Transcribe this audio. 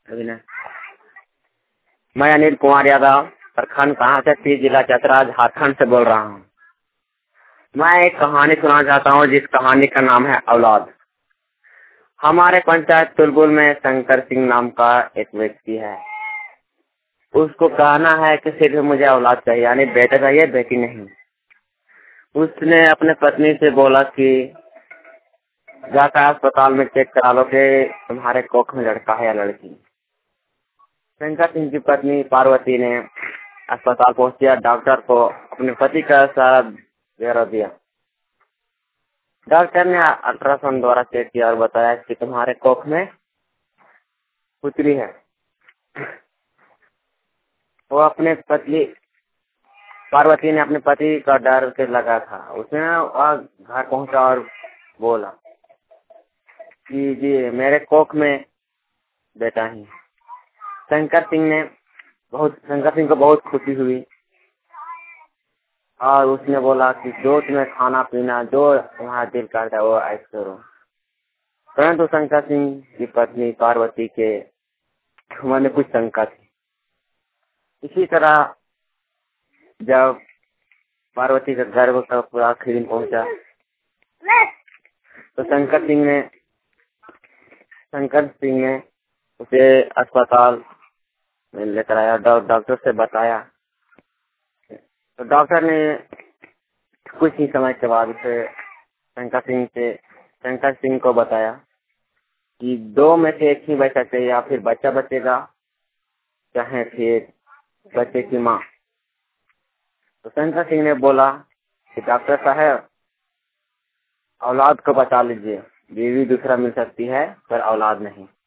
अभी ना। मैं अनिल कुमार यादव, प्रखंड कहाँ से जिला चतरा झारखंड से बोल रहा हूँ। मैं एक कहानी सुनाना चाहता हूँ जिस कहानी का नाम है औलाद। हमारे पंचायत तुलबुल में शंकर सिंह नाम का एक व्यक्ति है। उसको कहना है कि सिर्फ मुझे औलाद चाहिए, यानी बेटा चाहिए, बेटी नहीं। उसने अपने पत्नी से बोला कि जाकर अस्पताल में चेक करा लो कि तुम्हारे कोख में लड़का है या लड़की। शंकर सिंह की पत्नी पार्वती ने अस्पताल पहुंच दिया, डॉक्टर को अपने पति का सारा ब्यौरा दिया। डॉक्टर ने अल्ट्रासाउंड द्वारा चेक किया और बताया कि तुम्हारे कोख में पुत्री है। वो अपने पति पार्वती ने अपने पति का डर के लगा था। उसने घर पहुंचा और बोला कि जी मेरे कोख में बेटा ही। शंकर सिंह को बहुत खुशी हुई और उसने बोला कि जो तुम्हें खाना पीना जो तुम्हारा दिल करता है वो ऐश करो। परंतु शंकर सिंह की पत्नी पार्वती के मन में कुछ शंका थी। इसी तरह जब पार्वती का गर्भ का पूरा आखिरी दिन पहुंचा तो शंकर सिंह ने उसे अस्पताल में लेकर आया। डॉक्टर से बताया तो डॉक्टर ने कुछ ही समय के बाद उसे शंकर सिंह को बताया कि दो में से एक ही बच्चा चाहिए, या फिर बच्चा बचेगा चाहे फिर बच्चे की माँ। तो शंकर सिंह ने बोला कि डॉक्टर साहब औलाद को बचा लीजिए, बीवी दूसरा मिल सकती है पर औलाद नहीं।